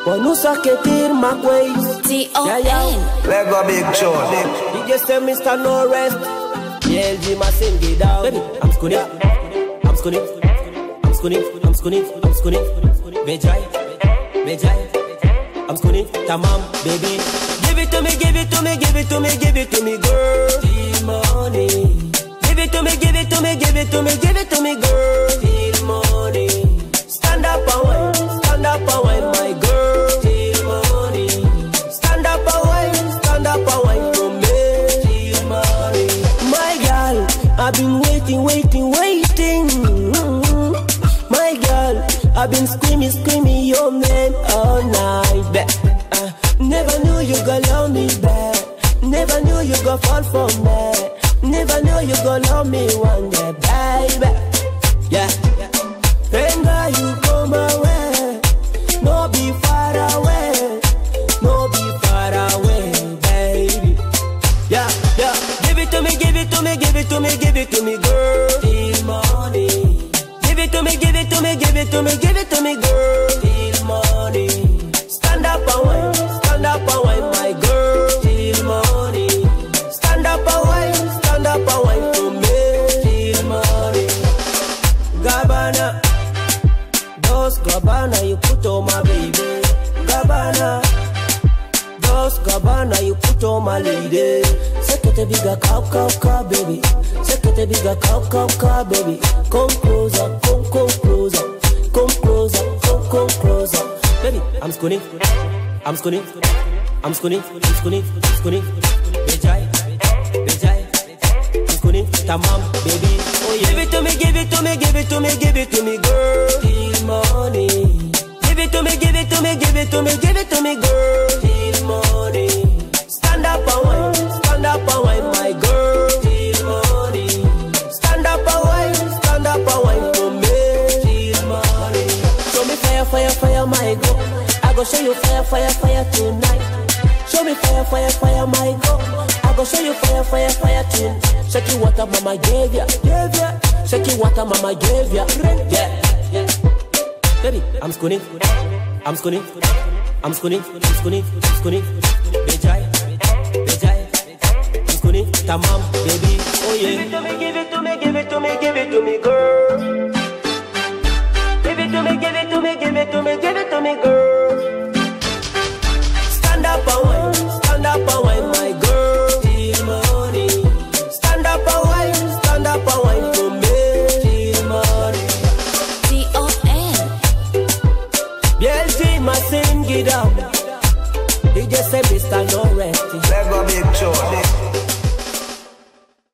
Wanu saketir Macways. T.O.N. Lego big show. DJ say Mr. No Rest. Yeah, LG Masin get down. Baby, I'm skunny. I'm skunny. I'm skunny. I'm skunny. I'm skunny. Vejay. Vejay. I'm skunny. Tamam, baby. Give it to me, give it to me, give it to me, give it to me, girl. T-Money. Give it to me, give it to me, give it to me, give it to me, girl. T-Money. Stand up and wine, my girl. T-Money. Stand up and wine for me. T-Money. My girl, I've been waiting. My girl, I've been screaming your name all night back. Never knew you gonna love me back. Never knew you gonna fall for me. Never knew you gonna love me one day, baby. Yeah. When you come away, no be far away, no be far away, baby. Yeah, yeah. Give it to me, give it to me, give it to me, give it to me, girl. T-Money. Give it to me, give it to me, give it to me, give it to me, girl. T-Money. Stand up and wine, my girl. T-Money. Stand up and wine for me. T-Money. Gabbana. Those Gabbana you put on my baby. Gabbana. Those Gabbana you put on my lady. Sekete biga cow, baby. Sekete biga cow, baby. Come closer, come closer. Come closer, come closer. Baby, I'm skunny. I'm skunny. I'm skunny. I'm skunny. I'm skunny. Vejay. Vejay. I'm skunny. Tamam, baby. Oh yeah. Give it to me, give it to me, give it to me, give it to me, girl. T-Money. Give it to me, give it to me, give it to me, give it to me, girl. T-Money. Stand up and wine, my girl. T-Money. Stand up and wine for me. T-Money. Show me fire, my girl. I go show you fire tonight. Show me fire, my girl. I go show you fire tonight. Shake you what mama gave ya. Shake you what mama gave ya. Yeah. Baby, I'm skunny. I'm skunny. I'm skunny. I'm skunny. I'm skunny. Vejay. I'm skunny. Tamam, baby. Oh yeah. Give it to me, give it to me, give it to me, girl. Give it to me, give it to me, give it to me, give it to me, girl. Stand up and wine, my girl. T-Money. Stand up and wine for me. T-Money. T.O.N. BLG Masin get down. He just said Mr. No